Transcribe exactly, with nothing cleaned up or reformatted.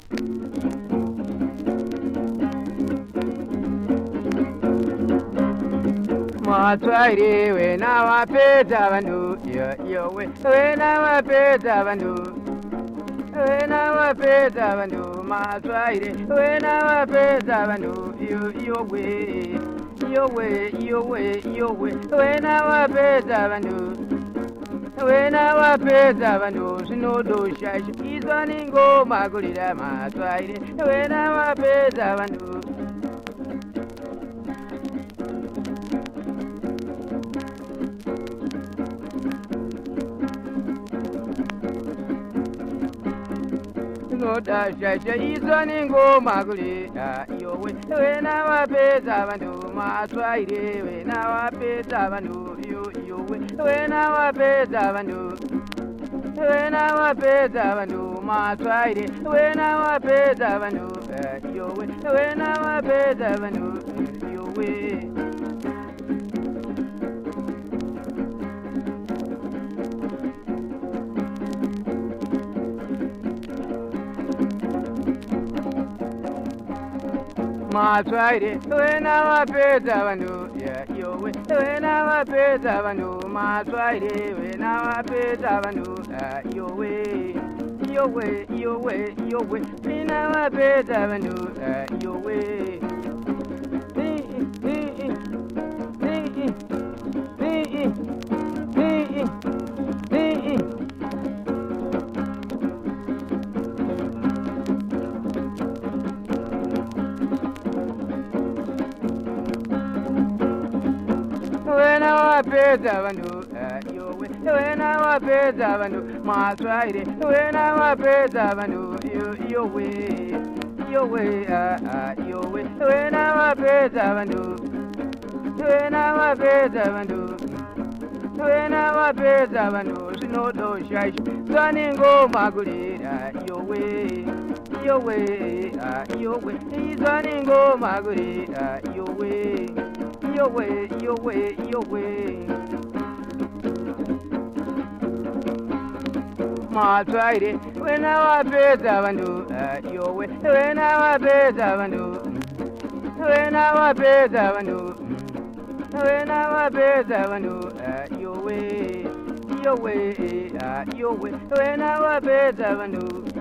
Matwaire we na wapeta bandu yo yo we we na wapeta bandu we na wapeta bandu matwaire we na wapeta bandu yo yo we yo we yo we yo we we na wapeta bandu we na wapeta bandu sinodo shashi izani ngoma kulira matwaire we na wapeta bandu Noda shasha izani ngoma kulira yo we we na wapeta bandu matwaire we na wapeta bandu yo yo we we na wapeta bandu we na wapeta bandu matwaire we na wapeta bandu yo we we na wapeta bandu yo we Matwaire we na wapeta bandu yo we we na wapeta bandu matwaire we na wapeta bandu yo we yo we yo we yo we we na wapeta bandu yo we When I wapeta bandu yo we when I wapeta bandu matwaire when I wapeta bandu yo yo we yo we ah yo we when I wapeta bandu when I wapeta bandu when I wapeta bandu sinodo shashi zani ngoma kulira yo we yo we ah yo we izani ngoma kulira yo we yo way, yo way, yo way. Matwaire when I wapeta bandu yo way when I wapeta bandu when I wapeta bandu when I wapeta bandu yo way, yo way, yo way when I wapeta bandu